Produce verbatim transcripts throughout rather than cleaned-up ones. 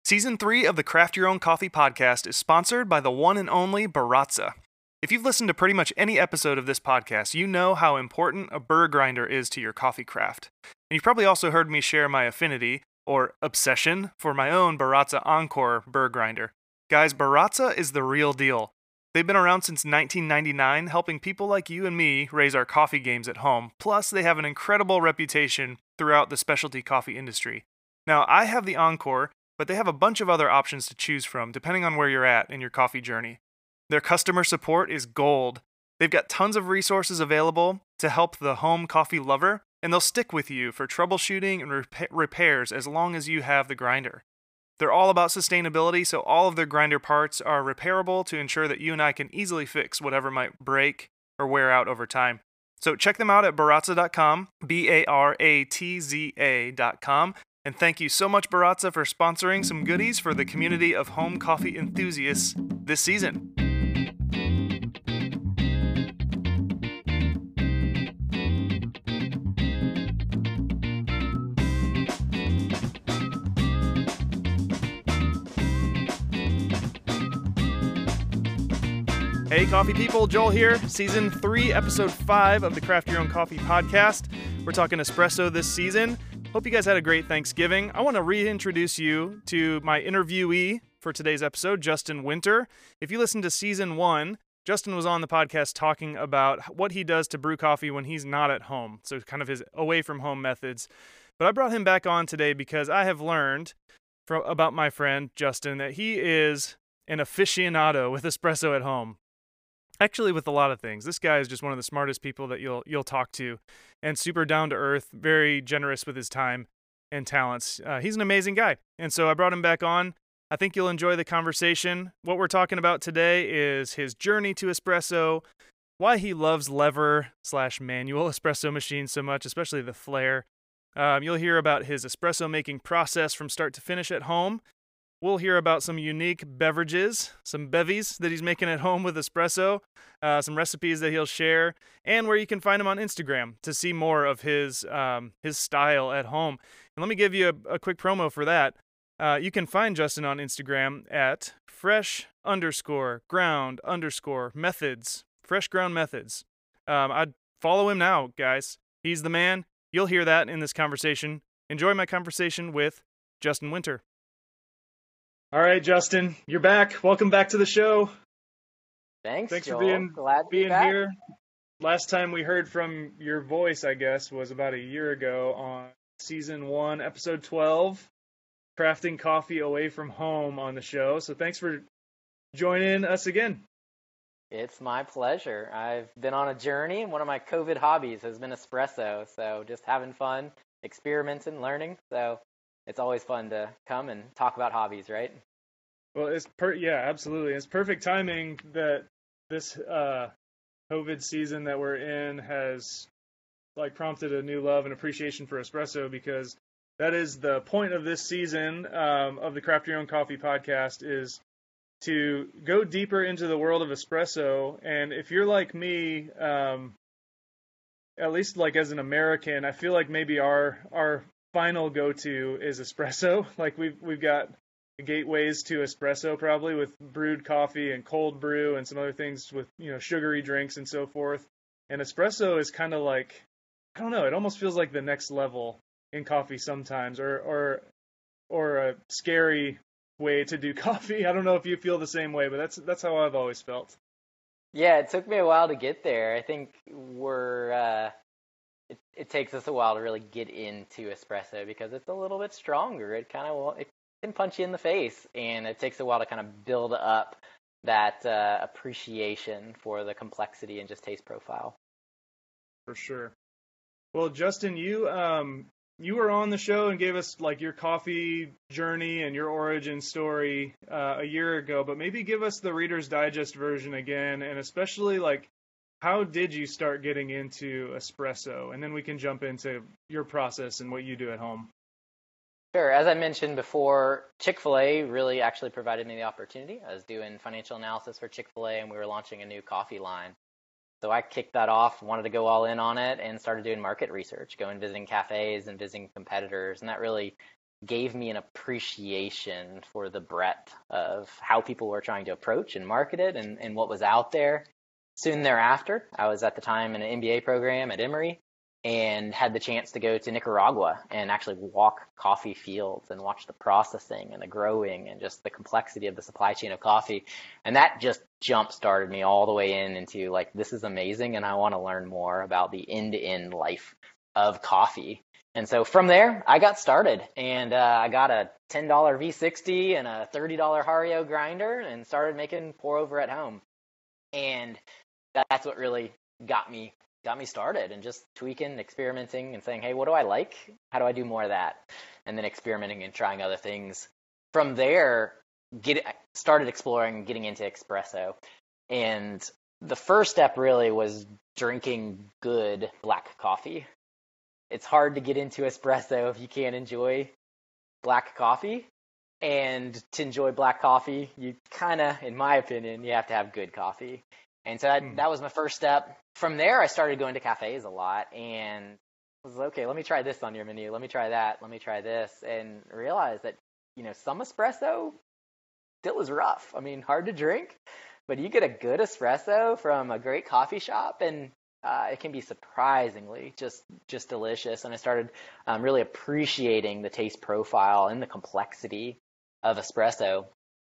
Season three of the Craft Your Own Coffee podcast is sponsored by the one and only Baratza. If you've listened to pretty much any episode of this podcast, you know how important a burr grinder is to your coffee craft. And you've probably also heard me share my affinity, or obsession, for my own Baratza Encore burr grinder. Guys, Baratza is the real deal. They've been around since nineteen ninety-nine, helping people like you and me raise our coffee games at home. Plus, they have an incredible reputation throughout the specialty coffee industry. Now, I have the Encore, but they have a bunch of other options to choose from, depending on where you're at in your coffee journey. Their customer support is gold. They've got tons of resources available to help the home coffee lover, and they'll stick with you for troubleshooting and rep- repairs as long as you have the grinder. They're all about sustainability, so all of their grinder parts are repairable to ensure that you and I can easily fix whatever might break or wear out over time. So check them out at baratza dot com, B A R A T Z A dot com. And thank you so much, Baratza, for sponsoring some goodies for the community of home coffee enthusiasts this season. Hey, coffee people, Joel here. Season three, episode five of the Craft Your Own Coffee podcast. We're talking espresso this season. Hope you guys had a great Thanksgiving. I want to reintroduce you to my interviewee for today's episode, Justin Winter. If you listened to season one, Justin was on the podcast talking about what he does to brew coffee when he's not at home, so kind of his away-from-home methods. But I brought him back on today because I have learned from, about my friend, Justin, that he is an aficionado with espresso at home. Actually, with a lot of things. This guy is just one of the smartest people that you'll you'll talk to, and super down to earth, very generous with his time and talents. Uh, he's an amazing guy, and so I brought him back on. I think you'll enjoy the conversation. What we're talking about today is his journey to espresso, why he loves lever slash manual espresso machines so much, especially the Flare. Um, you'll hear about his espresso making process from start to finish at home. We'll hear about some unique beverages, some bevies that he's making at home with espresso, uh, some recipes that he'll share, and where you can find him on Instagram to see more of his um, his style at home. And let me give you a, a quick promo for that. Uh, you can find Justin on Instagram at fresh underscore ground underscore methods, fresh ground methods. Um, I'd follow him now, guys. He's the man. You'll hear that in this conversation. Enjoy my conversation with Justin Winter. All right, Justin, you're back. Welcome back to the show. Thanks, Thanks Joel. for being, Glad to being be back. here. Last time we heard from your voice, I guess, was about a year ago on season one, episode twelve, Crafting Coffee Away from Home on the show. So thanks for joining us again. It's my pleasure. I've been on a journey, and one of my COVID hobbies has been espresso. So just having fun, experimenting, learning. So it's always fun to come and talk about hobbies, right? Well, it's per yeah, absolutely. It's perfect timing that this uh, COVID season that we're in has like prompted a new love and appreciation for espresso, because that is the point of this season um, of the Craft Your Own Coffee podcast, is to go deeper into the world of espresso. And if you're like me, um, at least like as an American, I feel like maybe our our final go-to is espresso. Like we've we've got gateways to espresso probably with brewed coffee and cold brew and some other things with, you know, sugary drinks and so forth. And espresso is kind of like, I don't know, it almost feels like the next level in coffee sometimes, or or or a scary way to do coffee. I don't know if you feel the same way, but that's that's how I've always felt. Yeah, it took me a while to get there. I think we're uh It, it takes us a while to really get into espresso because it's a little bit stronger. It kind of it can punch you in the face, and it takes a while to kind of build up that uh, appreciation for the complexity and just taste profile. For sure. Well, Justin, you um you were on the show and gave us like your coffee journey and your origin story uh, a year ago, but maybe give us the Reader's Digest version again, and especially like, how did you start getting into espresso? And then we can jump into your process and what you do at home. Sure. As I mentioned before, Chick-fil-A really actually provided me the opportunity. I was doing financial analysis for Chick-fil-A, and we were launching a new coffee line. So I kicked that off, wanted to go all in on it, and started doing market research, going visiting cafes and visiting competitors. And that really gave me an appreciation for the breadth of how people were trying to approach and market it and, and what was out there. Soon thereafter, I was at the time in an M B A program at Emory and had the chance to go to Nicaragua and actually walk coffee fields and watch the processing and the growing and just the complexity of the supply chain of coffee. And that just jump started me all the way in into like, this is amazing. And I want to learn more about the end-to-end life of coffee. And so from there, I got started and uh, I got a ten dollar V sixty and a thirty dollar Hario grinder and started making pour over at home. And that's what really got me got me started and just tweaking, experimenting and saying, hey, what do I like? How do I do more of that? And then experimenting and trying other things. From there, get started exploring, getting into espresso. And the first step really was drinking good black coffee. It's hard to get into espresso if you can't enjoy black coffee. And to enjoy black coffee, you kind of, in my opinion, you have to have good coffee. And so that, mm. that was my first step. From there, I started going to cafes a lot and was okay, let me try this on your menu. Let me try that. Let me try this. And realized that, you know, some espresso still is rough. I mean, hard to drink, but you get a good espresso from a great coffee shop and uh, it can be surprisingly just, just delicious. And I started um, really appreciating the taste profile and the complexity of espresso.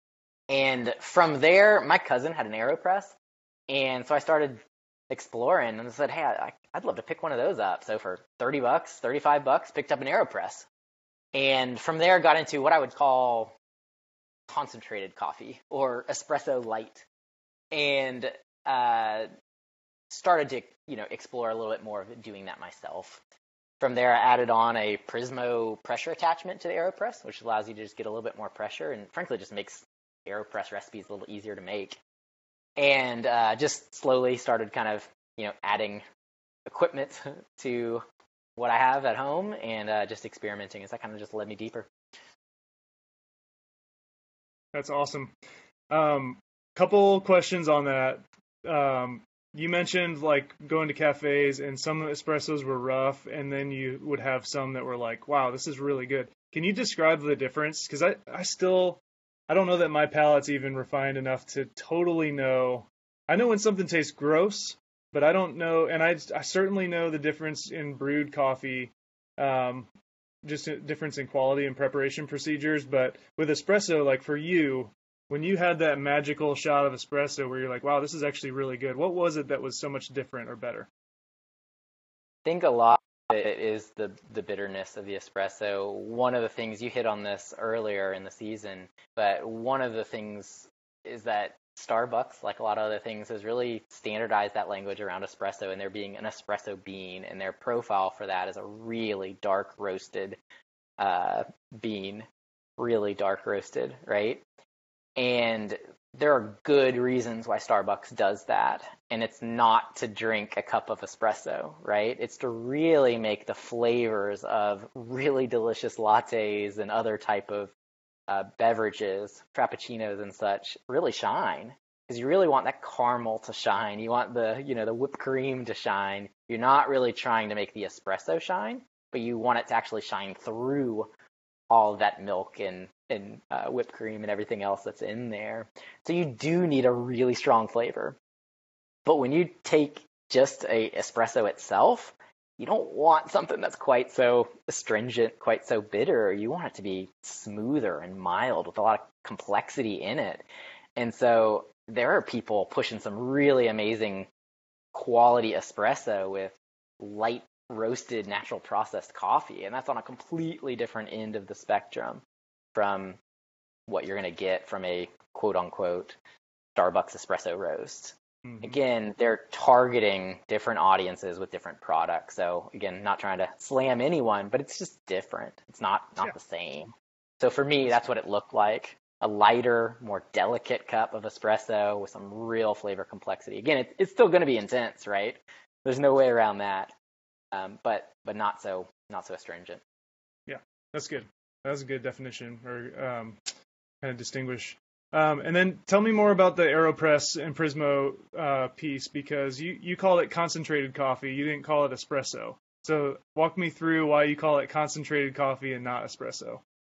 And from there, my cousin had an AeroPress. And so I started exploring and I said, hey, I, I'd love to pick one of those up. So for thirty bucks, thirty-five bucks, picked up an AeroPress. And from there got into what I would call concentrated coffee or espresso light. And uh, started to, you know, explore a little bit more of doing that myself. From there, I added on a Prismo pressure attachment to the AeroPress, which allows you to just get a little bit more pressure and frankly just makes AeroPress recipes a little easier to make. And uh, just slowly started kind of, you know, adding equipment to what I have at home and uh, just experimenting as that kind of just led me deeper. That's awesome. Um, couple questions on that. Um, you mentioned like going to cafes and some espressos were rough and then you would have some that were like, wow, this is really good. Can you describe the difference? Because I, I still... I don't know that my palate's even refined enough to totally know. I know when something tastes gross, but I don't know. And I, I certainly know the difference in brewed coffee, um, just a difference in quality and preparation procedures. But with espresso, like for you, when you had that magical shot of espresso where you're like, wow, this is actually really good. What was it that was so much different or better? I think a lot of it is the, the bitterness of the espresso. One of the things, you hit on this earlier in the season, but one of the things is that Starbucks, like a lot of other things, has really standardized that language around espresso and there being an espresso bean, and their profile for that is a really dark roasted uh, bean, really dark roasted, right? And there are good reasons why Starbucks does that. And it's not to drink a cup of espresso, right? It's to really make the flavors of really delicious lattes and other type of uh, beverages, frappuccinos and such, really shine. Because you really want that caramel to shine. You want the, you know, the whipped cream to shine. You're not really trying to make the espresso shine, but you want it to actually shine through all of that milk and, and uh, whipped cream and everything else that's in there. So you do need a really strong flavor. But when you take just a espresso itself, you don't want something that's quite so astringent, quite so bitter. You want it to be smoother and mild with a lot of complexity in it. And so there are people pushing some really amazing quality espresso with light roasted natural processed coffee, and that's on a completely different end of the spectrum from what you're going to get from a quote unquote Starbucks espresso roast. Mm-hmm. Again, they're targeting different audiences with different products. So again, not trying to slam anyone, but it's just different. It's not not yeah. the same. So for me, that's what it looked like. A lighter, more delicate cup of espresso with some real flavor complexity. Again, it, it's still going to be intense, right? There's no way around that. Um, but but not so not so astringent. Yeah, that's good. That's a good definition or um, kind of distinguish. Um, and then tell me more about the AeroPress and Prismo uh, piece, because you, you called it concentrated coffee. You didn't call it espresso. So walk me through why you call it concentrated coffee and not espresso.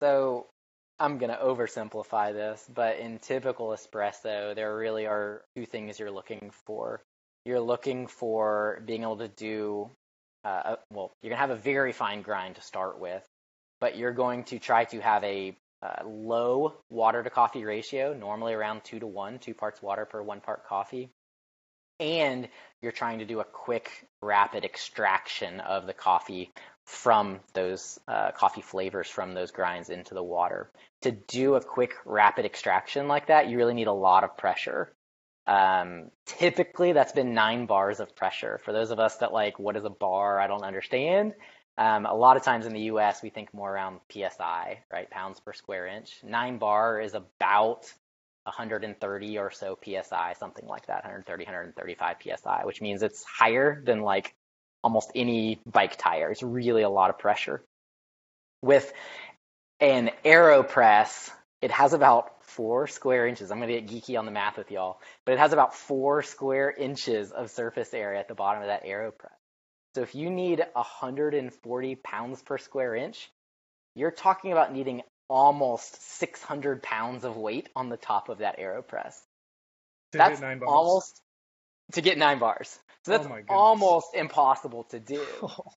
So I'm going to oversimplify this, but in typical espresso, there really are two things you're looking for. You're looking for being able to do, uh, well, you're going to have a very fine grind to start with, but you're going to try to have a uh, low water to coffee ratio, normally around two to one, two parts water per one part coffee. And you're trying to do a quick, rapid extraction of the coffee from those uh, coffee flavors from those grinds into the water. To do a quick, rapid extraction like that, you really need a lot of pressure. Um, typically, that's been nine bars of pressure. For those of us that like, what is a bar? I don't understand. Um, a lot of times in the U S, we think more around P S I, right? Pounds per square inch. Nine bar is about one hundred thirty or so P S I, something like that, one hundred thirty, one hundred thirty-five P S I, which means it's higher than like almost any bike tire. It's really a lot of pressure. With an AeroPress, it has about four square inches. I'm going to get geeky on the math with y'all, but it has about four square inches of surface area at the bottom of that AeroPress. So if you need one hundred forty pounds per square inch, you're talking about needing almost six hundred pounds of weight on the top of that AeroPress. To That's get nine bars. almost to get nine bars. So that's Oh almost impossible to do.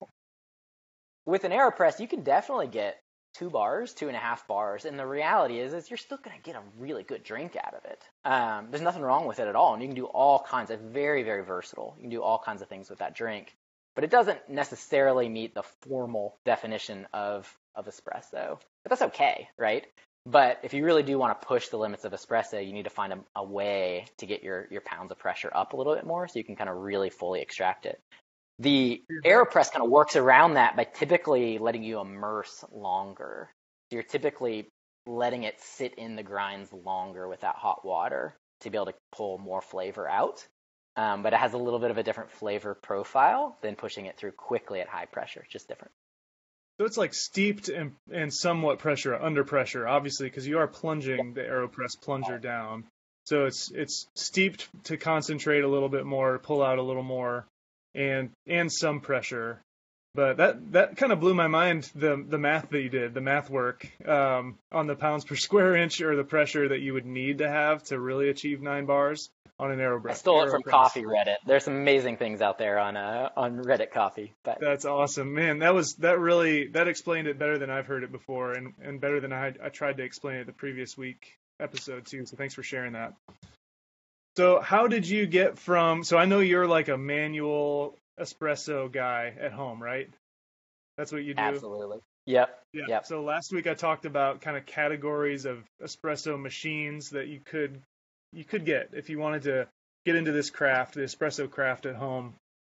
With an AeroPress, you can definitely get two bars, two and a half bars. And the reality is, is you're still going to get a really good drink out of it. Um, there's nothing wrong with it at all. And you can do all kinds of very, very versatile. You can do all kinds of things with that drink. But it doesn't necessarily meet the formal definition of, of espresso. But that's okay, right? But if you really do want to push the limits of espresso, you need to find a, a way to get your, your pounds of pressure up a little bit more so you can kind of really fully extract it. The AeroPress kind of works around that by typically letting you immerse longer. So you're typically letting it sit in the grinds longer with that hot water to be able to pull more flavor out. Um, but it has a little bit of a different flavor profile than pushing it through quickly at high pressure. It's just different. So it's like steeped and, and somewhat pressure, under pressure, obviously, because you are plunging the AeroPress plunger down. So it's it's steeped to concentrate a little bit more, pull out a little more, and and some pressure. But that, that kind of blew my mind, the the math that you did, the math work um, on the pounds per square inch or the pressure that you would need to have to really achieve nine bars on an AeroPress. I stole it AeroPress. from Coffee Reddit. There's some amazing things out there on uh, on Reddit Coffee. But that's awesome, man. That was that really that explained it better than I've heard it before, and, and better than I I tried to explain it the previous week episode too. So thanks for sharing that. So how did you get from? So I know you're like a manual espresso guy at home, right? That's what you do. Absolutely. Yep. Yeah. Yep. So last week I talked about kind of categories of espresso machines that you could you could get if you wanted to get into this craft, the espresso craft at home.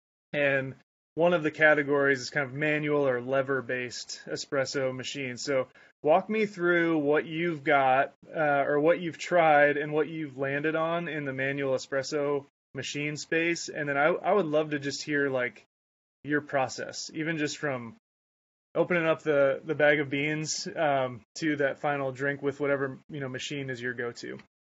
And one of the categories is kind of manual or lever-based espresso machines. So walk me through what you've got uh, or what you've tried and what you've landed on in the manual espresso machine space. And then I, I would love to just hear like your process, even just from opening up the, the bag of beans um, to that final drink with whatever, you know, machine is your go-to.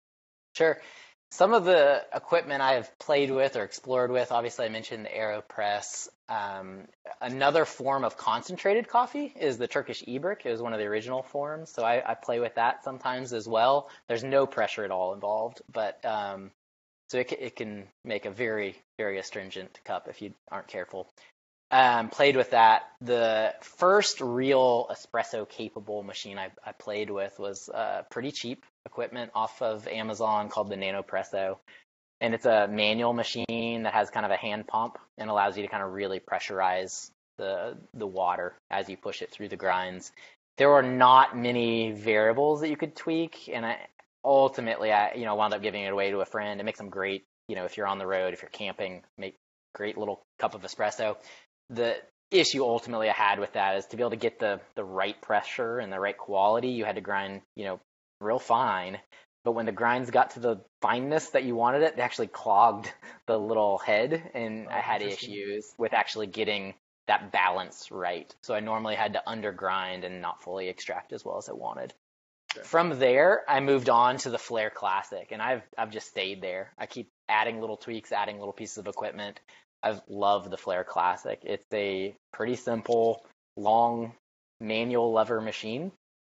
Sure. Some of the equipment I have played with or explored with, obviously I mentioned the AeroPress. Um, another form of concentrated coffee is the Turkish Ibrik. It was one of the original forms, so I, I play with that sometimes as well. There's no pressure at all involved, but um, so it, it can make a very, very astringent cup if you aren't careful. Um, played with that. The first real espresso-capable machine I, I played with was uh, pretty cheap equipment off of Amazon called the NanoPresso. And it's a manual machine that has kind of a hand pump and allows you to kind of really pressurize the the water as you push it through the grinds. There were not many variables that you could tweak, and I, ultimately I you know wound up giving it away to a friend. It makes them great, you know, if you're on the road, if you're camping, make great little cup of espresso. The issue ultimately I had with that is to be able to get the the right pressure and the right quality, you had to grind, you know, real fine. But when the grinds got to the fineness that you wanted it, they actually clogged the little head, and Oh, I had interesting. issues with actually getting that balance right. So I normally had to undergrind and not fully extract as well as I wanted. Okay. From there, I moved on to the Flare Classic, and I've I've just stayed there. I keep adding little tweaks, adding little pieces of equipment. I love the Flare Classic. It's a pretty simple, long manual lever machine.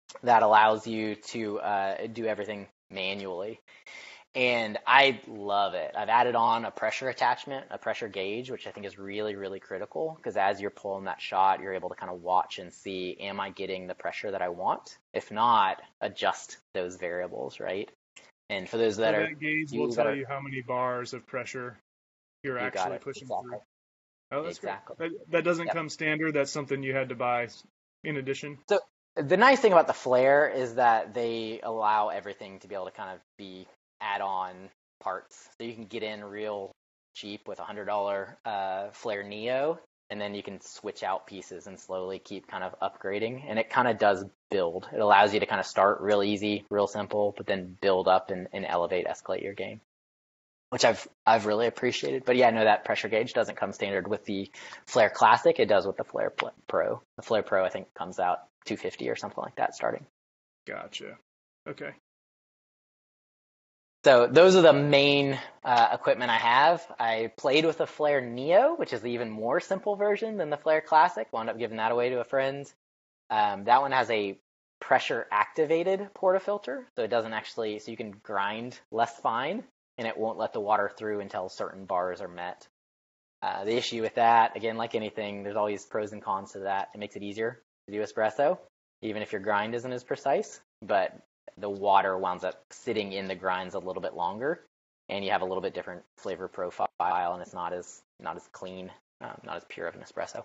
that allows you to uh, do everything manually. And I love it. I've added on a pressure attachment, a pressure gauge, which I think is really, really critical because as you're pulling that shot, you're able to kind of watch and see, am I getting the pressure that I want? If not, adjust those variables, right? And for those that so are, that gauge you will tell are, you how many bars of pressure you're you actually got it, pushing exactly. through. Oh, that's Exactly. great. That, that doesn't Yep. come standard. That's something you had to buy in addition. So the nice thing about the Flare is that they allow everything to be able to kind of be add-on parts. So you can get in real cheap with a one hundred dollars uh, Flare Neo, and then you can switch out pieces and slowly keep kind of upgrading. And it kind of does build. It allows you to kind of start real easy, real simple, but then build up and, and elevate, escalate your game, which I've I've really appreciated. But yeah, no, that pressure gauge doesn't come standard with the Flare Classic. It does with the Flare Pro. The Flare Pro, I think, comes out two hundred fifty dollars or something like that starting. Gotcha. Okay. So those are the main uh, equipment I have. I played with the Flare Neo, which is the even more simple version than the Flare Classic. Wound up giving that away to a friend. Um, that one has a pressure activated portafilter, so it doesn't actually, so you can grind less fine, and it won't let the water through until certain bars are met. Uh, the issue with that, again, like anything, there's always pros and cons to that. It makes it easier to do espresso, even if your grind isn't as precise, but the water winds up sitting in the grinds a little bit longer, and you have a little bit different flavor profile, and it's not as not as clean, um, not as pure of an espresso.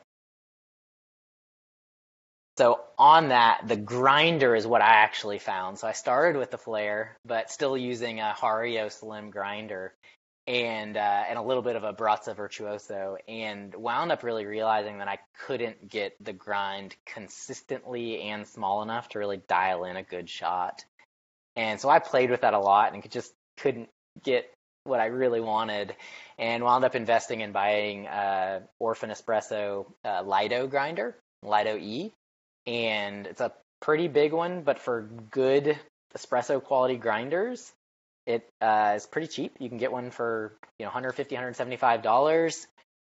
So on that, the grinder is what I actually found. So I started with the Flare, but still using a Hario Slim grinder and uh, and a little bit of a Brazza Virtuoso, and wound up really realizing that I couldn't get the grind consistently and small enough to really dial in a good shot. And so I played with that a lot and just couldn't get what I really wanted, and wound up investing in buying uh, Orphan Espresso uh, Lido grinder, Lido E. And it's a pretty big one, but for good espresso quality grinders, it uh, is pretty cheap. You can get one for you know one hundred fifty dollars, one hundred seventy-five dollars,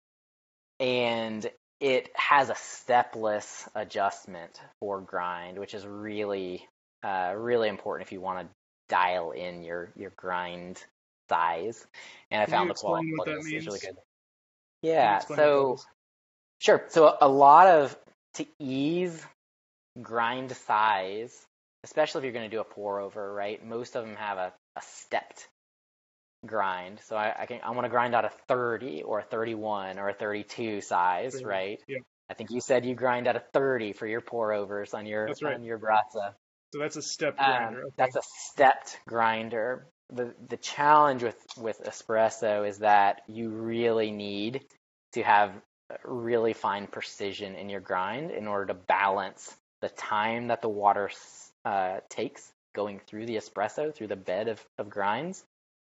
and it has a stepless adjustment for grind, which is really uh, really important if you want to dial in your your grind size. And I Can found you the quality explain what that is, is means? really good. Can you Yeah, explain what that so is? sure. So a, a lot of to ease grind size, especially if you're going to do a pour over, right? Most of them have a, a stepped grind. So I, I can I want to grind out a thirty or a thirty-one or a thirty-two size, Sure. right? Yeah, I think you said you grind out a thirty for your pour overs on your that's right. on your Brazza. So that's a stepped Um, grinder. Okay. that's a stepped grinder. The the challenge with, with espresso is that you really need to have really fine precision in your grind in order to balance the time that the water uh, takes going through the espresso, through the bed of, of grinds,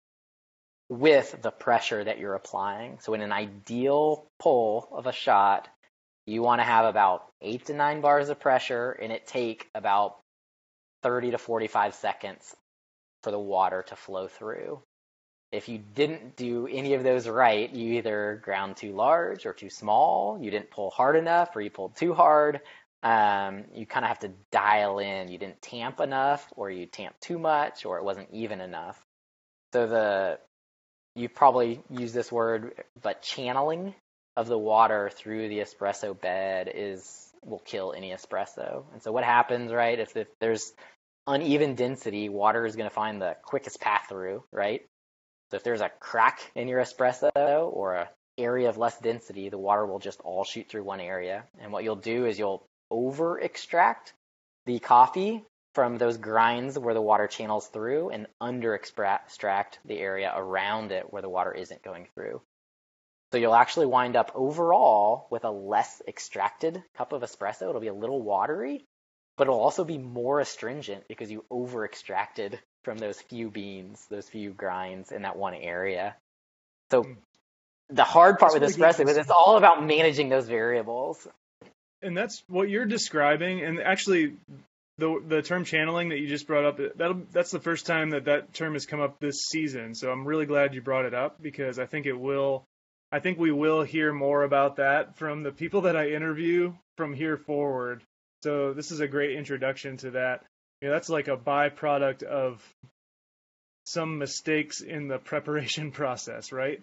with the pressure that you're applying. So in an ideal pull of a shot, you want to have about eight to nine bars of pressure, and it take about thirty to forty-five seconds for the water to flow through. If you didn't do any of those right, you either ground too large or too small, you didn't pull hard enough, or you pulled too hard. Um, you kind of have to dial in. You didn't tamp enough, or you tamped too much, or it wasn't even enough. So the you've probably used this word, but channeling of the water through the espresso bed is will kill any espresso. And so what happens, right, if, if there's uneven density, water is going to find the quickest path through, right? So if there's a crack in your espresso or an area of less density, the water will just all shoot through one area. And what you'll do is you'll over extract the coffee from those grinds where the water channels through and under extract the area around it where the water isn't going through. So you'll actually wind up overall with a less extracted cup of espresso. It'll be a little watery, but it'll also be more astringent because you over extracted from those few beans, those few grinds in that one area. So mm. the hard part that's with really espresso is it's all about managing those variables. And that's what you're describing. And actually, the the term channeling that you just brought up, that'll, that's the first time that that term has come up this season. So I'm really glad you brought it up because I think it will, I think we will hear more about that from the people that I interview from here forward. So this is a great introduction to that. You know, that's like a byproduct of some mistakes in the preparation process, right?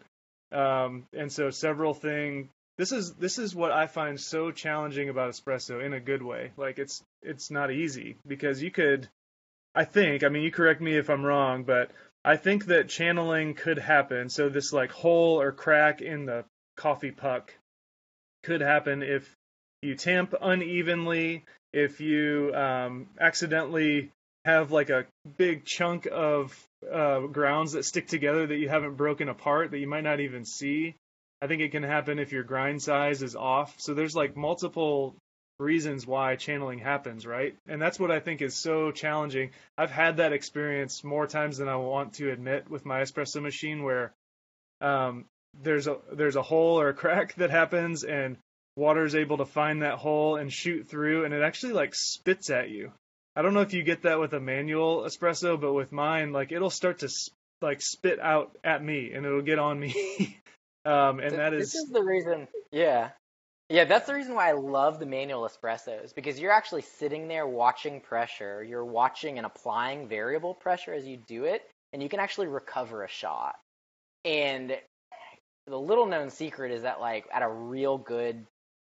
Um, and so several things. This is this is what I find so challenging about espresso in a good way. Like it's it's not easy because you could, I think, I mean, you correct me if I'm wrong, but I think that channeling could happen. So this like hole or crack in the coffee puck could happen if you tamp unevenly, if you um, accidentally have like a big chunk of uh, grounds that stick together that you haven't broken apart that you might not even see. I think it can happen if your grind size is off. So there's like multiple reasons why channeling happens, right? And that's what I think is so challenging. I've had that experience more times than I want to admit with my espresso machine where um, there's a there's a hole or a crack that happens and water is able to find that hole and shoot through, and it actually like spits at you. I don't know if you get that with a manual espresso, but with mine, like it'll start to like spit out at me and it'll get on me. Um, and that is... This is the reason, yeah. Yeah, that's the reason why I love the manual espressos, because you're actually sitting there watching pressure. You're watching and applying variable pressure as you do it, and you can actually recover a shot. And the little known secret is that, like, at a real good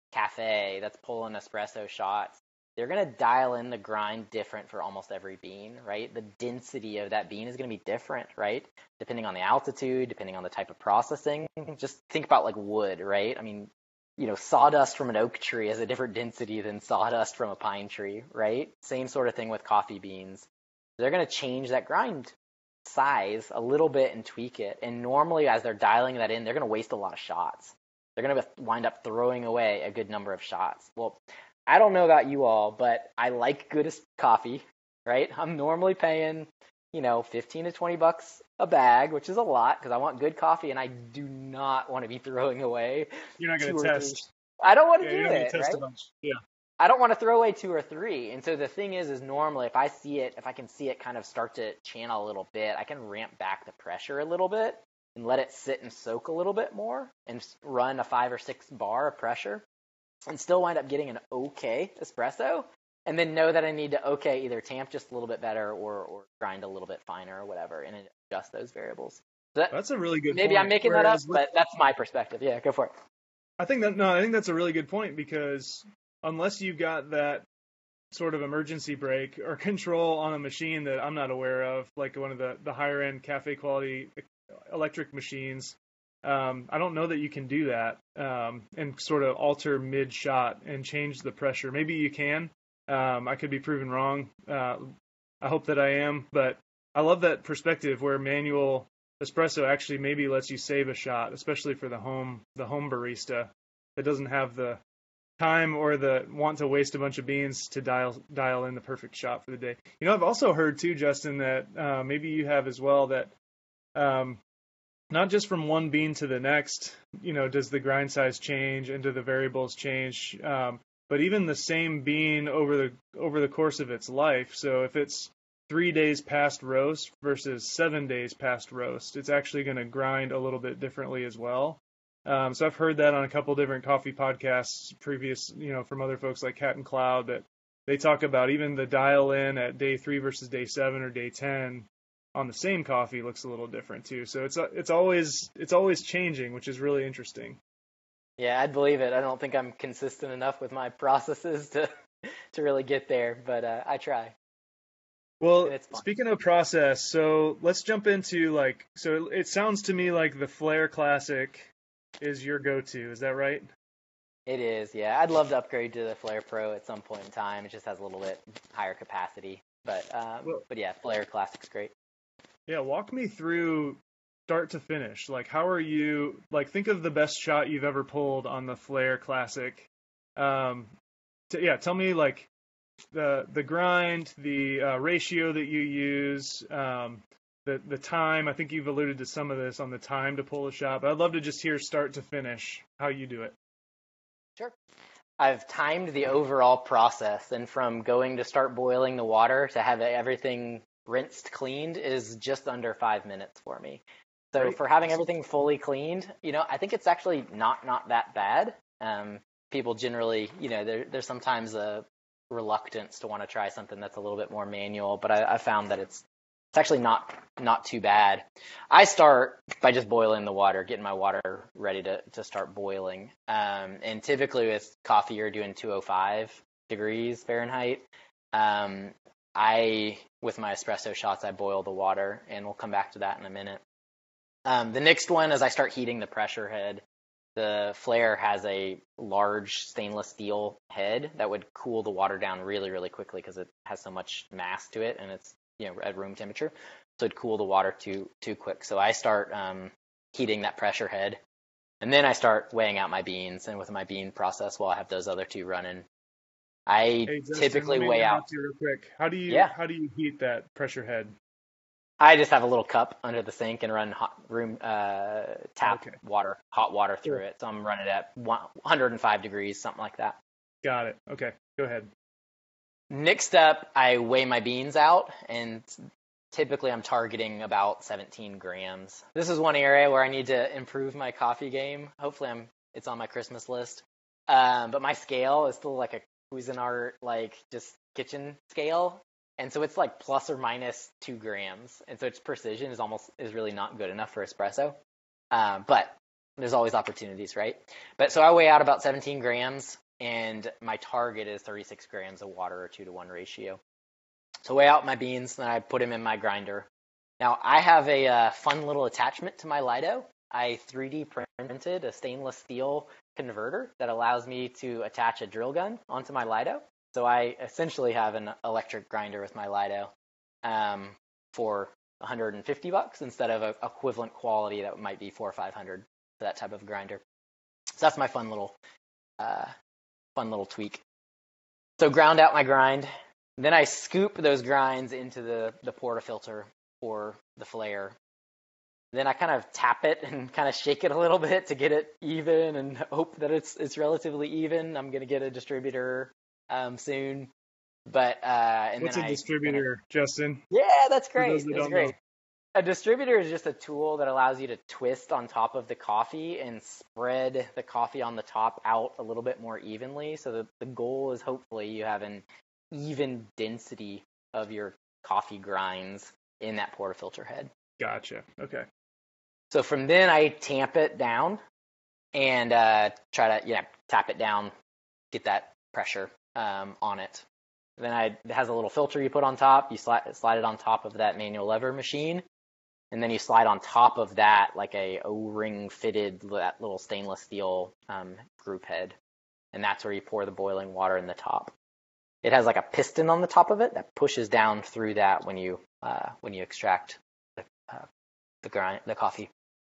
cafe that's pulling espresso shots, they're going to dial in the grind different for almost every bean, right? The density of that bean is going to be different, right? Depending on the altitude, depending on the type of processing. Just think about like wood, right? I mean, you know, sawdust from an oak tree has a different density than sawdust from a pine tree, right? Same sort of thing with coffee beans. They're going to change that grind size a little bit and tweak it. And normally as they're dialing that in, they're going to waste a lot of shots. They're going to wind up throwing away a good number of shots. Well, I don't know about you all, but I like good coffee, right? I'm normally paying, you know, fifteen to twenty bucks a bag, which is a lot because I want good coffee and I do not want to be throwing away. You're not going to test. I don't want to yeah, do it, test right? A bunch. Yeah. I don't want to throw away two or three. And so the thing is, is normally if I see it, if I can see it kind of start to channel a little bit, I can ramp back the pressure a little bit and let it sit and soak a little bit more and run a five or six bar of pressure and still wind up getting an okay espresso, and then know that I need to okay either tamp just a little bit better or or grind a little bit finer or whatever, and adjust those variables. So that, that's a really good maybe point. I'm making Whereas that up, but that's my perspective. Yeah, go for it. I think that no, I think that's a really good point because unless you got that sort of emergency brake or control on a machine that I'm not aware of, like one of the, the higher end cafe quality electric machines, Um, I don't know that you can do that um, and sort of alter mid-shot and change the pressure. Maybe you can. Um, I could be proven wrong. Uh, I hope that I am. But I love that perspective where manual espresso actually maybe lets you save a shot, especially for the home the home barista that doesn't have the time or the want to waste a bunch of beans to dial dial in the perfect shot for the day. You know, I've also heard too, Justin, that uh, maybe you have as well that um, not just from one bean to the next, you know, does the grind size change and do the variables change, um, but even the same bean over the over the course of its life. So if it's three days past roast versus seven days past roast, it's actually going to grind a little bit differently as well. Um, so I've heard that on a couple different coffee podcasts previous, you know, from other folks like Cat and Cloud, that they talk about even the dial in at day three versus day seven or day ten on the same coffee looks a little different too. So it's it's always it's always changing, which is really interesting. Yeah, I'd believe it. I don't think I'm consistent enough with my processes to to really get there, but uh, I try. Well, speaking of process, so let's jump into like, so it sounds to me like the Flair Classic is your go-to. Is that right? It is, yeah. I'd love to upgrade to the Flair Pro at some point in time. It just has a little bit higher capacity, but um, well, but yeah, Flair Classic's great. Yeah, walk me through start to finish. Like, how are you, like, think of the best shot you've ever pulled on the Flair Classic. Um, t- yeah, tell me, like, the the grind, the uh, ratio that you use, um, the the time. I think you've alluded to some of this on the time to pull a shot, but I'd love to just hear start to finish how you do it. Sure. I've timed the overall process, and from going to start boiling the water to have everything rinsed, cleaned is just under five minutes for me. So Great. For having everything fully cleaned, you know, I think it's actually not not that bad. Um, people generally, you know, there, there's sometimes a reluctance to want to try something that's a little bit more manual, but I, I found that it's it's actually not not too bad. I start by just boiling the water, getting my water ready to, to start boiling. Um, and typically with coffee, you're doing two oh five degrees Fahrenheit. Um, I, with my espresso shots, I boil the water, and we'll come back to that in a minute. Um, the next one is I start heating the pressure head. The Flair has a large stainless steel head that would cool the water down really, really quickly because it has so much mass to it, and it's, you know, at room temperature. So it'd cool the water too too quick. So I start um, heating that pressure head, and then I start weighing out my beans. And with my bean process, while I have those other two running, I Hey, Justin, typically let me weigh out. interrupt you real quick. How do you Yeah. how do you heat that pressure head? I just have a little cup under the sink and run hot room uh, tap Okay. water, hot water through Cool. it. So I'm running at one hundred five degrees, something like that. Got it. Okay, go ahead. Next up, I weigh my beans out, and typically I'm targeting about seventeen grams. This is one area where I need to improve my coffee game. Hopefully I'm it's on my Christmas list. Um, but my scale is still like a Cuisinart, like just kitchen scale. And so it's like plus or minus two grams. And so its precision is almost is really not good enough for espresso. Um, but there's always opportunities, right? But so I weigh out about seventeen grams, and my target is thirty-six grams of water, or two to one ratio. So weigh out my beans, then I put them in my grinder. Now I have a uh, fun little attachment to my Lido. I three D printed a stainless steel converter that allows me to attach a drill gun onto my Lido. So I essentially have an electric grinder with my Lido um, for one hundred fifty bucks instead of a equivalent quality that might be four or five hundred for that type of grinder. So that's my fun little, uh, fun little tweak. So ground out my grind. Then I scoop those grinds into the, the portafilter for the Flair. Then I kind of tap it and kind of shake it a little bit to get it even and hope that it's it's relatively even. I'm going to get a distributor um, soon. But uh, and What's then a I, distributor, I, Justin? Yeah, that's For great. those that That's don't great. know. A distributor is just a tool that allows you to twist on top of the coffee and spread the coffee on the top out a little bit more evenly. So the, the goal is hopefully you have an even density of your coffee grinds in that portafilter head. Gotcha. Okay. So from then I tamp it down and uh, try to you know tap it down, get that pressure um, on it. Then I, it has a little filter you put on top. You slide slide it on top of that manual lever machine, and then you slide on top of that like a O-ring fitted that little stainless steel um, group head, and that's where you pour the boiling water in the top. It has like a piston on the top of it that pushes down through that when you uh, when you extract the uh, the grind the coffee.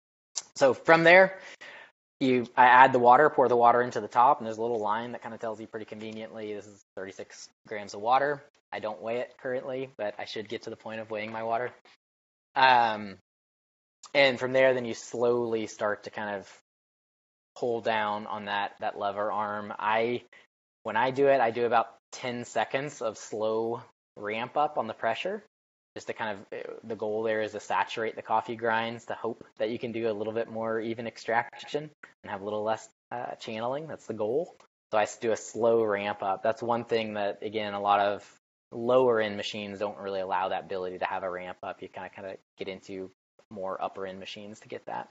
So from there, you I add the water, pour the water into the top, and there's a little line that kind of tells you pretty conveniently this is thirty-six grams of water. I don't weigh it currently, but I should get to the point of weighing my water. Um, and from there, then you slowly start to kind of pull down on that that lever arm. I when I do it, I do about ten seconds of slow ramp up on the pressure. Just to kind of, the goal there is to saturate the coffee grinds to hope that you can do a little bit more even extraction and have a little less uh, channeling. That's the goal. So I do a slow ramp up. That's one thing that, again, a lot of lower end machines don't really allow that ability to have a ramp up. You kind of kind of get into more upper end machines to get that.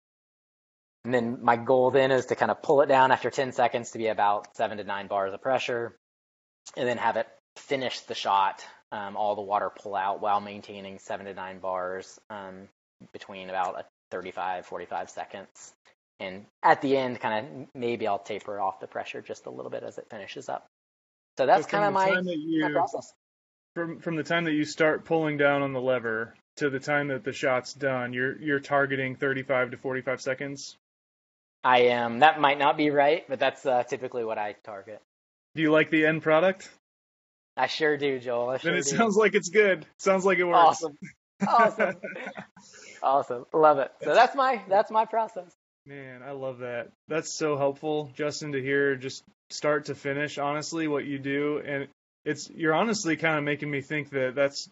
And then my goal then is to kind of pull it down after ten seconds to be about seven to nine bars of pressure, and then have it finish the shot. Um, all the water pull out while maintaining seven to nine bars um, between about a thirty-five, forty-five seconds. And at the end, kind of maybe I'll taper off the pressure just a little bit as it finishes up. So that's So kind of my, you, my process. From from the time that you start pulling down on the lever to the time that the shot's done, you're you're targeting thirty-five to forty-five seconds. I am. That might not be right, but that's uh, typically what I target. Do you like the end product? I sure do, Joel. I sure Then it do. sounds like it's good. Sounds like it works. Awesome. Awesome. Awesome. Love it. So that's my that's my process. Man, I love that. That's so helpful, Justin, to hear just start to finish, honestly, what you do. And it's you're honestly kind of making me think that that's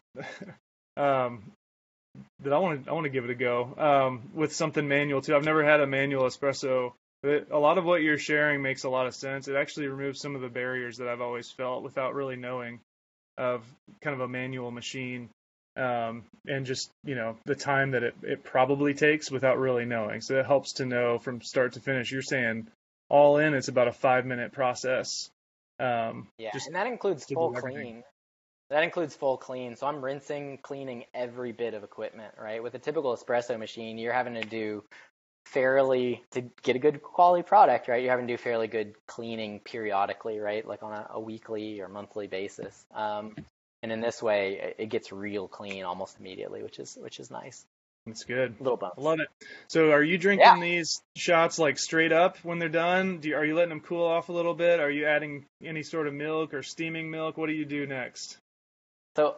um, that I want to I want to give it a go um, with something manual too. I've never had a manual espresso But a lot of what you're sharing makes a lot of sense. It actually removes some of the barriers that I've always felt without really knowing of kind of a manual machine, um, and just, you know, the time that it, it probably takes without really knowing. So it helps to know from start to finish. You're saying all in, it's about a five minute process. Um, Yeah, just and that includes to full do everything. clean. That includes full clean. So I'm rinsing, cleaning every bit of equipment, right? With a typical espresso machine, you're having to do fairly, to get a good quality product, right? You're having to do fairly good cleaning periodically, right? Like on a, a weekly or monthly basis. Um, and in this way, it it gets real clean almost immediately, which is which is nice. It's good. Little I bonus. love it. So are you Yeah. drinking these shots like straight up when they're done? Do you, are you letting them cool off a little bit? Are you adding any sort of milk or steaming milk? What do you do next? So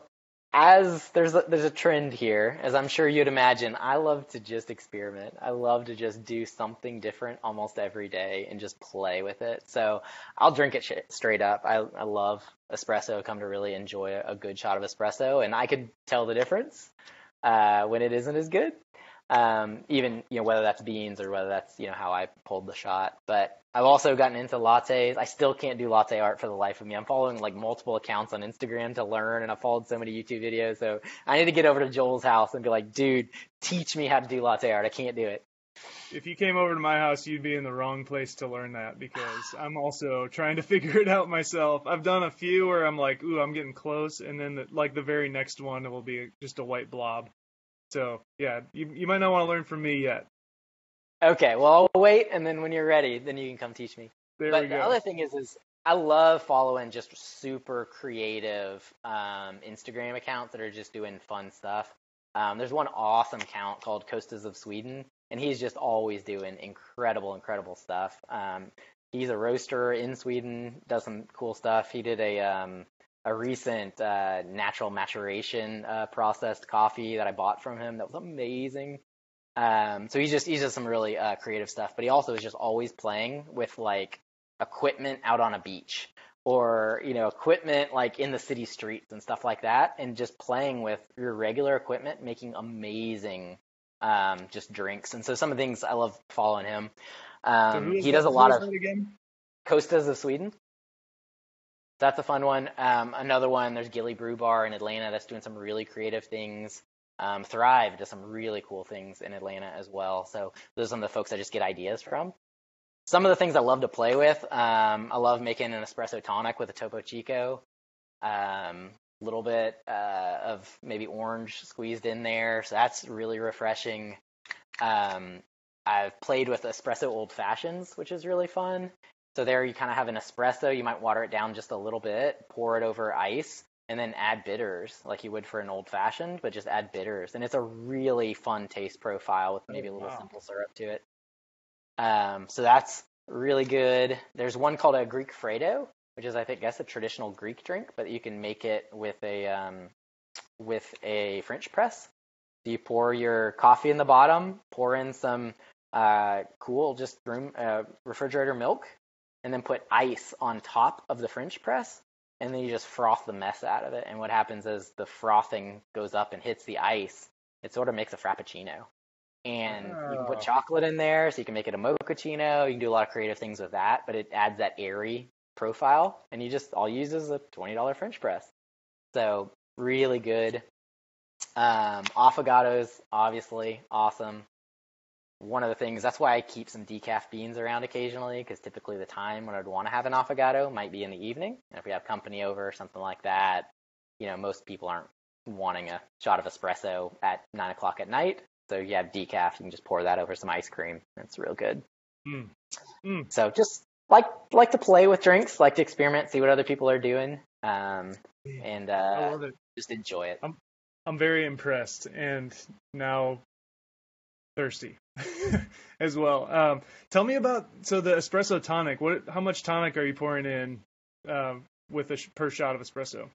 as there's a, there's a trend here, as I'm sure you'd imagine, I love to just experiment. I love to just do something different almost every day and just play with it. So I'll drink it sh- straight up. I, I love espresso. Come to really enjoy a, a good shot of espresso, and I could tell the difference uh, when it isn't as good. Um, even, you know, whether that's beans or whether that's, you know, how I pulled the shot. But I've also gotten into lattes. I still can't do latte art for the life of me. I'm following like multiple accounts on Instagram to learn, and I've followed so many YouTube videos. So I need to get over to Joel's house and be like, dude, teach me how to do latte art. I can't do it. If you came over to my house, you'd be in the wrong place to learn that, because I'm also trying to figure it out myself. I've done a few where I'm like, ooh, I'm getting close, and then the, like the very next one will be just a white blob. So yeah, you you might not want to learn from me yet. Okay, well, I'll wait, and then when you're ready, then you can come teach me. There we But the go. other thing is, is I love following just super creative um, Instagram accounts that are just doing fun stuff. Um, there's one awesome account called Costas of Sweden, and he's just always doing incredible, incredible stuff. Um, he's a roaster in Sweden, does some cool stuff. He did a um, a recent uh, natural maturation uh, processed coffee that I bought from him that was amazing. Um, so he's just he's just some really uh, creative stuff, but he also is just always playing with like equipment out on a beach, or you know, equipment like in the city streets and stuff like that, and just playing with your regular equipment, making amazing um, just drinks. And so some of the things I love following him. So who Um, is he that? does a Who lot is of that again? Costas of Sweden. That's a fun one. Um, another one, there's Gilly Brew Bar in Atlanta that's doing some really creative things. Um, Thrive does some really cool things in Atlanta as well. So those are some of the folks I just get ideas from. Some of the things I love to play with, um, I love making an espresso tonic with a Topo Chico. A um, little bit uh, of maybe orange squeezed in there. So that's really refreshing. Um, I've played with espresso old fashions, which is really fun. So there you kind of have an espresso. You might water it down just a little bit, pour it over ice, and then add bitters like you would for an old fashioned, but just add bitters. And it's a really fun taste profile with maybe Oh, a little wow. simple syrup to it. Um, so that's really good. There's one called a Greek Fredo, which is I think that's a traditional Greek drink, but you can make it with a um, with a French press. So you pour your coffee in the bottom, pour in some uh, cool just room uh, refrigerator milk, and then put ice on top of the French press, and then you just froth the mess out of it. And what happens is the frothing goes up and hits the ice. It sort of makes a frappuccino. And you can put Oh, chocolate in there, so you can make it a mochaccino. You can do a lot of creative things with that, but it adds that airy profile. And you just all use is a twenty dollar French press. So really good. Um, affogatos, obviously awesome. One of the things, that's why I keep some decaf beans around occasionally, because typically the time when I'd want to have an affogato might be in the evening. And if we have company over or something like that, you know, most people aren't wanting a shot of espresso at nine o'clock at night. So you have decaf, you can just pour that over some ice cream. It's real good. mm, mm. So just like like to play with drinks, like to experiment, see what other people are doing, um, and I uh, love it. just enjoy it. I'm I'm very impressed, and now thirsty as well. Um, tell me about so the espresso tonic. What? How much tonic are you pouring in um, with a sh- per shot of espresso?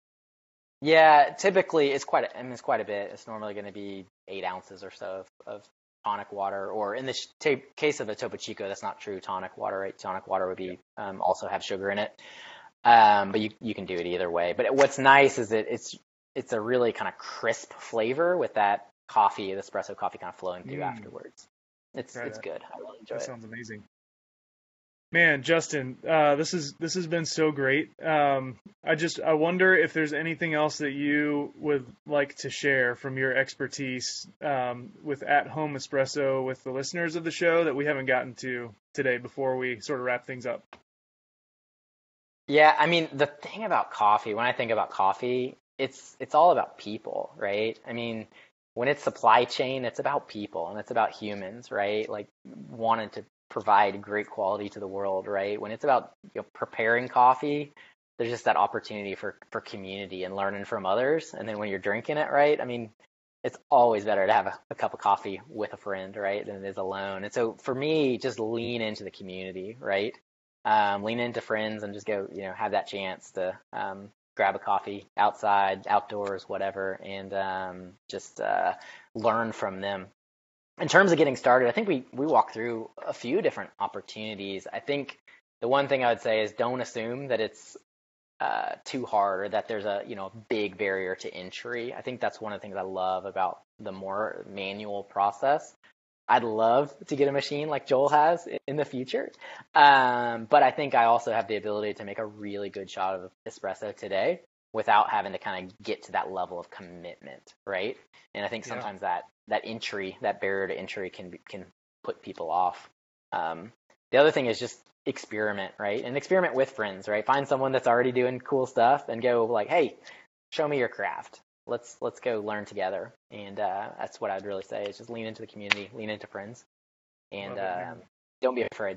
Yeah, typically it's quite a, I mean, it's quite a bit. It's normally going to be eight ounces or so of, of tonic water, or in the sh- ta- case of a Topo Chico, that's not true tonic water, right? Tonic water would be um, also have sugar in it, um, but you you can do it either way. But what's nice is that it's it's a really kind of crisp flavor with that coffee, the espresso coffee kind of flowing through Mm, afterwards. It's try it's that. good. I really enjoy That it. sounds amazing. Man, Justin, uh, this is this has been so great. Um, I just I wonder if there's anything else that you would like to share from your expertise um, with At Home Espresso with the listeners of the show that we haven't gotten to today before we sort of wrap things up. Yeah, I mean, the thing about coffee, when I think about coffee, it's it's all about people, right? I mean, when it's supply chain, it's about people and it's about humans, right? Like wanting to provide great quality to the world, right? When it's about, you know, preparing coffee, there's just that opportunity for for community and learning from others. And then when you're drinking it, right? I mean, it's always better to have a, a cup of coffee with a friend, right, than it is alone. And so for me, just lean into the community, right? Um, lean into friends and just go, you know, have that chance to um, grab a coffee outside, outdoors, whatever, and um, just uh, learn from them. In terms of getting started, I think we, we walked through a few different opportunities. I think the one thing I would say is don't assume that it's uh, too hard or that there's a, you know, big barrier to entry. I think that's one of the things I love about the more manual process. I'd love to get a machine like Joel has in the future. Um, but I think I also have the ability to make a really good shot of espresso today without having to kind of get to that level of commitment, right? And I think sometimes yeah. that that entry, that barrier to entry can can put people off. Um, the other thing is just experiment, right? And experiment with friends, right? Find someone that's already doing cool stuff and go like, hey, show me your craft. Let's let's go learn together. And uh, that's what I'd really say is just lean into the community, lean into friends, and uh, don't be afraid.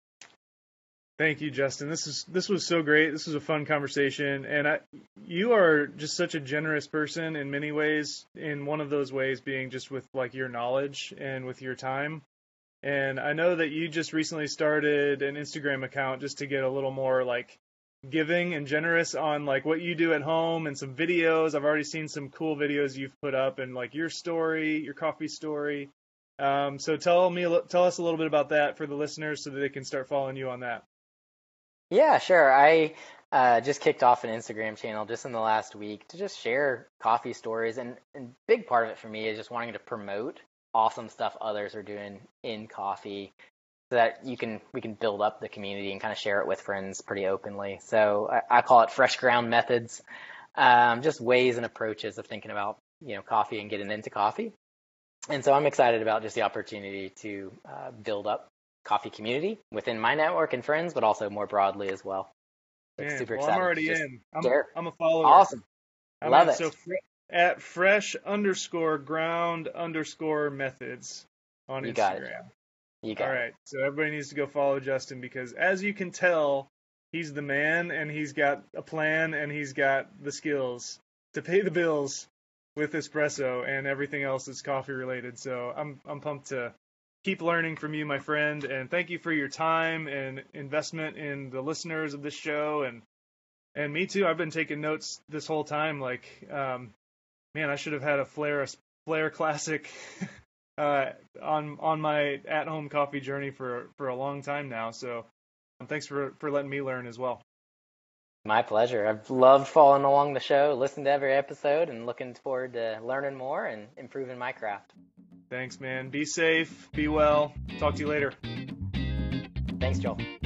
Thank you, Justin. This is this was so great. This was a fun conversation, and I, you are just such a generous person in many ways. In one of those ways being just with like your knowledge and with your time. And I know that you just recently started an Instagram account just to get a little more like giving and generous on like what you do at home and some videos. I've already seen some cool videos you've put up and like your story, your coffee story. Um, so tell me, tell us a little bit about that for the listeners so that they can start following you on that. Yeah, sure. I uh, just kicked off an Instagram channel just in the last week to just share coffee stories. And a big part of it for me is just wanting to promote awesome stuff others are doing in coffee so that you can we can build up the community and kind of share it with friends pretty openly. So I, I call it fresh ground methods, um, just ways and approaches of thinking about, you know, coffee and getting into coffee. And so I'm excited about just the opportunity to uh, build up coffee community within my network and friends, but also more broadly as well. Man, super well, excited. I'm already in. I'm, I'm a follower. Awesome. I'm Love in. it. So at fresh underscore ground underscore methods on you Instagram. Got it. You got All it. right. So everybody needs to go follow Justin because as you can tell, he's the man and he's got a plan and he's got the skills to pay the bills with espresso and everything else that's coffee related. So I'm I'm pumped to keep learning from you, my friend, and thank you for your time and investment in the listeners of this show, and and me too. I've been taking notes this whole time. Like, um, man, I should have had a Flair a Flair Classic uh, on on my at-home coffee journey for for a long time now. So, um, thanks for for letting me learn as well. My pleasure. I've loved following along the show, listening to every episode, and looking forward to learning more and improving my craft. Thanks, man. Be safe. Be well. Talk to you later. Thanks, Joel.